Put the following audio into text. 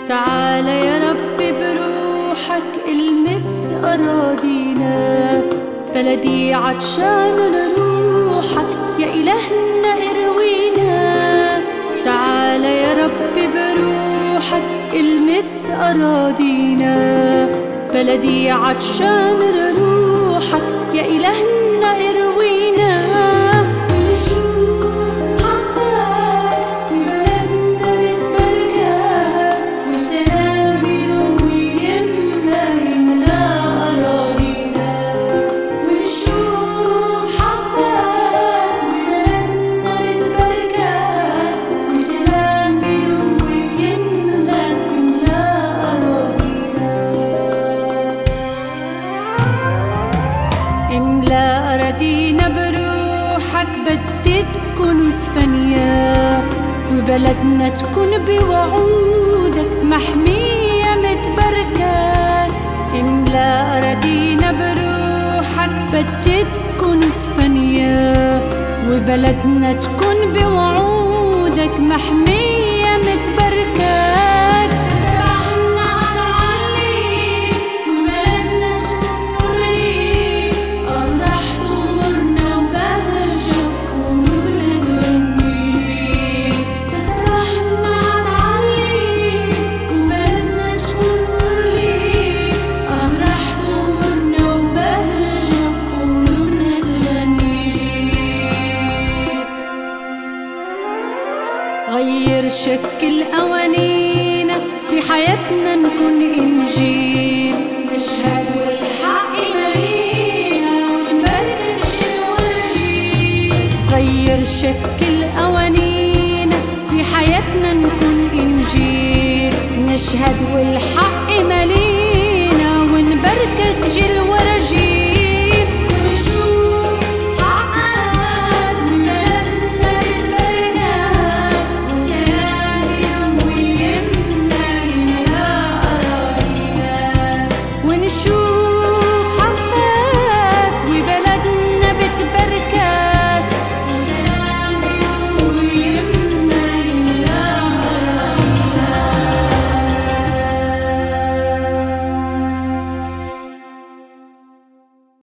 تعال يا رب بروحك المس أراضينا، بلدي عطشان لروحك يا إلهنا اروينا. تعال يا رب بروحك المس أراضينا، بلدي عطشان لروحك يا إلهنا اروينا. املأ أراضينا بروحك، بدي تكون سفنية وبلدنا تكون بوعودك محمية متبركة. املأ أراضينا بروحك، بدي تكون سفنية وبلدنا تكون بوعودك محمية متبركة. غير شكل أوانينا في حياتنا، نكون إنجيل نشهد والحق مالينا ونبارك الورجيل. غير شكل أوانينا في حياتنا، نكون إنجيل نشهد والحق مالينا ونباركك جل